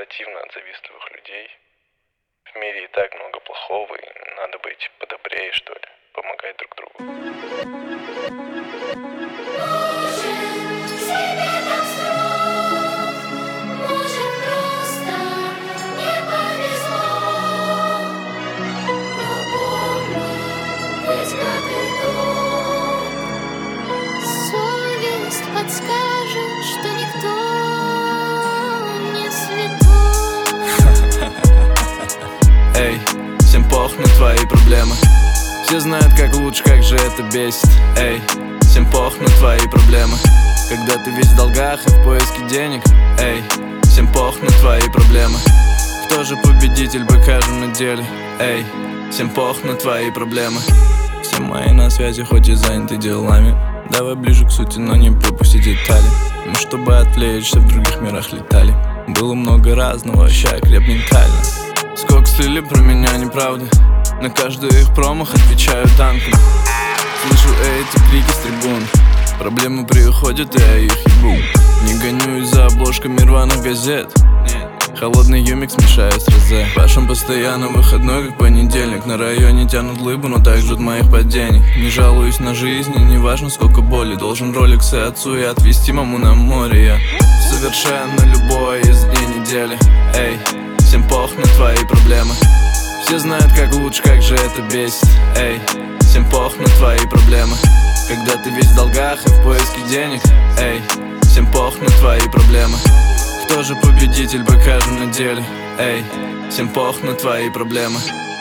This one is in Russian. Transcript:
противно от завистливых людей. В мире и так много плохого, и надо быть подобрее, что ли, помогать друг другу. Совесть подскажет, что никто не святой. Эй, всем пох на твои проблемы. Все знают, как лучше, как же это бесит. Эй, всем пох на твои проблемы. Когда ты весь в долгах и в поиске денег. Эй, всем пох на твои проблемы. Кто же победитель, покажем на деле. Эй, всем пох на твои проблемы. Все мои на связи, хоть и заняты делами. Давай ближе к сути, но не пропусти детали. Мы, чтобы отвлечься, в других мирах летали. Было много разного, ща креп ментально. Сколько слили про меня неправды. На каждый их промах отвечаю танком. Слышу эти крики с трибун. Проблемы приходят, и я их ебу. Не гонюсь за обложками рваных газет. Холодный юмикс мешаю с розе. Пашем постоянно выходной, как понедельник. На районе тянут лыбу, но так ждут моих падений. Не жалуюсь на жизнь, и не важно сколько боли. Должен роликсы отцу и отвезти маму на море. Я совершенно любой из дней недели. Эй, всем пох на твои проблемы. Все знают, как лучше, как же это бесит. Эй, всем пох на твои проблемы. Когда ты весь в долгах и в поиске денег. Эй, всем пох на твои проблемы. Кто же победитель, покажем на деле. Эй, всем пох на твои проблемы.